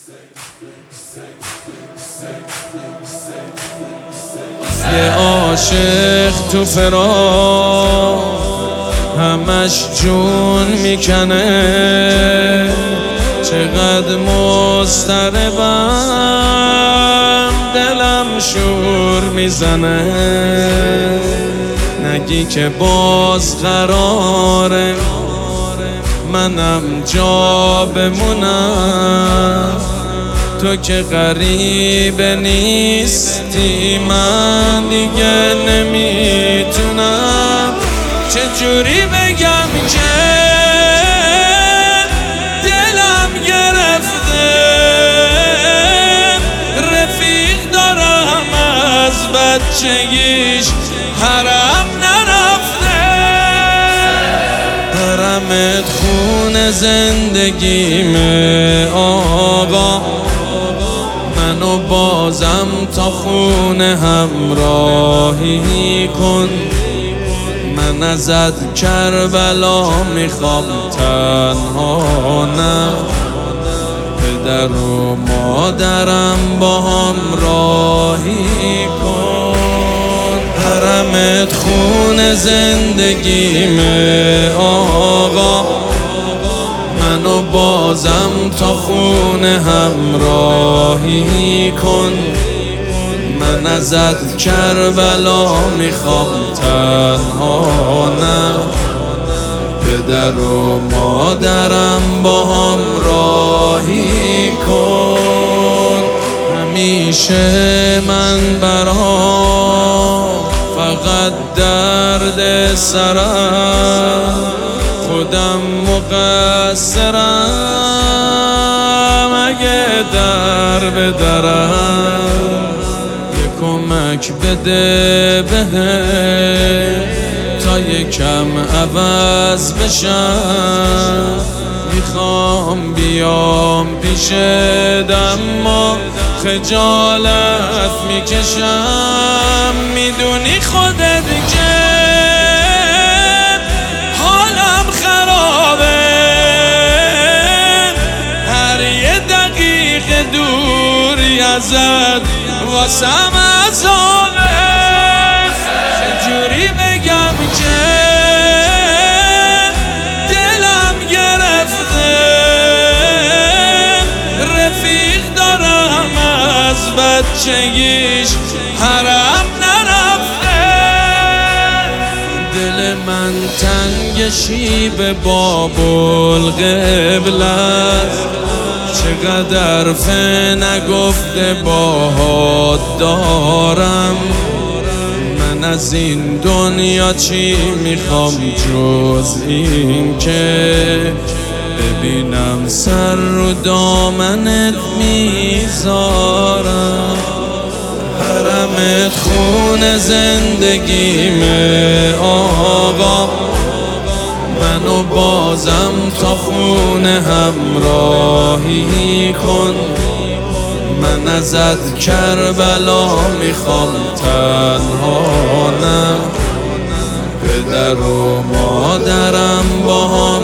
یه عاشق تو فراق همش جون میکنه، چقدر مضطربم دلم شور میزنه. نگی که باز قراره منم جا بمونم، تو که غریب نیستی من دیگه نمیتونم. چجوری بگم که دلم گرفته، رفیق دارم از بچگیش حرم نرفته. حرمت خون زندگیمه آقا، منو بازم تا خونه همراهی کن. من ازت کربلا میخوام تنها نه، پدر و مادرم با هم راهی کن. حرمت خون زندگیمه آقا، منو بازم تا خونه همراهی کن. من ازت کربلا میخوام تنها نه، پدر و مادرم با هم راهی کن. همیشه من برام فقط درد سرم، خودم مقصرم اگه در به درم. یه کمک بده بهم تا یکم عوض بشم. میخوام بیام پیشت اما خجالت میکشم. میدونی خودت که حالم خرابه، هر یه دقیقه دوری ازت واسم عذابه. چجوری بگم که دلم گرفته، رفیق دارم از بچگیش حرم نرفته. دل من تنگ شیب باب‌القبله است، چقدر نگفته باهات دارم. من از این دنیا چی میخوام جز این که ببینم سر رو دامنت میذارم. حرمت خون زندگیمه آقا، منو بازم تا خونه همراهی کن. من ازت کربلا میخوام تنها نه، پدر و مادرم با